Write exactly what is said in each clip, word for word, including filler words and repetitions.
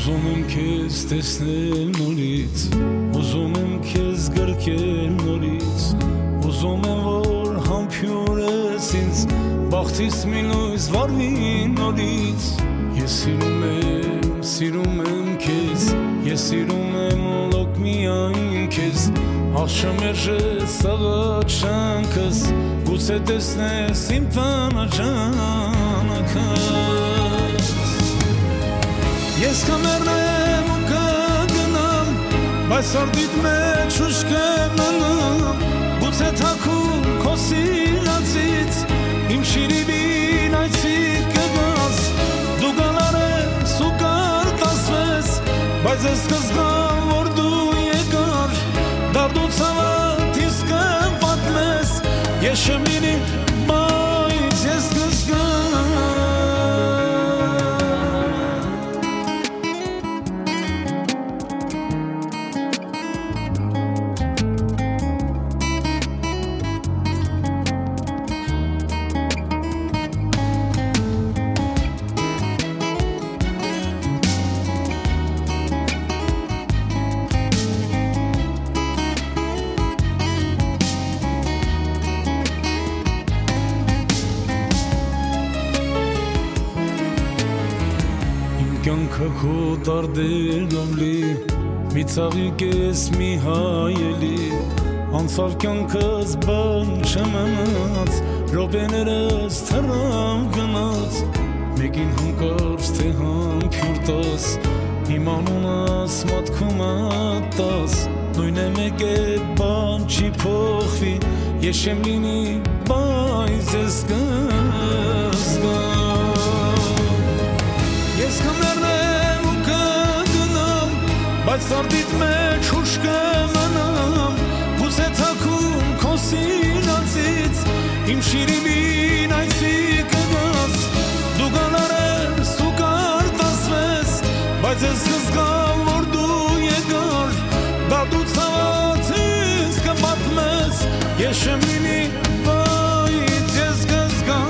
Ուզում եմ քեզ տեսնել նորից, ուզում եմ քեզ գրկել նորից, ուզում եմ որ համբյուրես ինձ, բախտիս մի լույս վառվի նորից։ Ես սիրում եմ, սիրում եմ քեզ, ես սիրում եմ լոկ միայն քեզ, աղշամերժես աղաչ շանքս, գուցե տեսնես իմ տանաճանակս։ Ես կմեռնեմ ու կգնամ, բայց սարդիդ մեջ ուշ կմնամ, գուցե թաքուն քո սիրածից, իմ շիրիմին այցիկ կգաս, դու գալար ես ու կարտասվես, բայց ես կզգամ, որ դու եկար, դարդու ցավատ ինձ կպատմես, ես չմինի, բայց ես կզգամ։ Կյանքը քո տարդերով լի, մի ծաղիկ ես մի հայելի, անցավ կյանքս բան չմնաց, րոպեներս թռավ գնաց, մեկին հանկարծ թե համբյուր տաս, իմ անունս մատքում ատաս, նույն է մեկ է բան չի փոխվի, ես չեմ լինի, բայց ես կզգամ։ Ես կմեռնեմ ու կգնամ, բայց սարդիդ մեջ ուշ կմնամ, գուցե թաքուն քո սիրածից, իմ շիրիմին այցիկ կգաս, դու գալար ես ու կարտասվես, բայց ես կզգամ, որ դու եկար, դարդու ցավատ ինձ կպատմես, ես չեմ լինի, բայց ես կզգամ։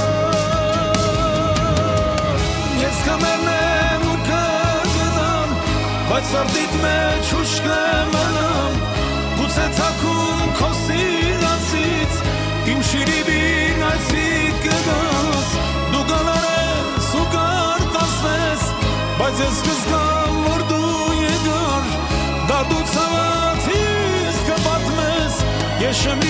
Կմեռնեմ ու կգնամ, բայց սարդիդ մեջ ուշ կմնամ, գուցե թաքուն քո սիրածից, իմ շիրիմին այցիկ կգաս, դու գալար ես ու կարտասվես, բայց ես կզգամ, որ դու եկար, դարդու ցավատ ինձ կպատմես, ես չեմ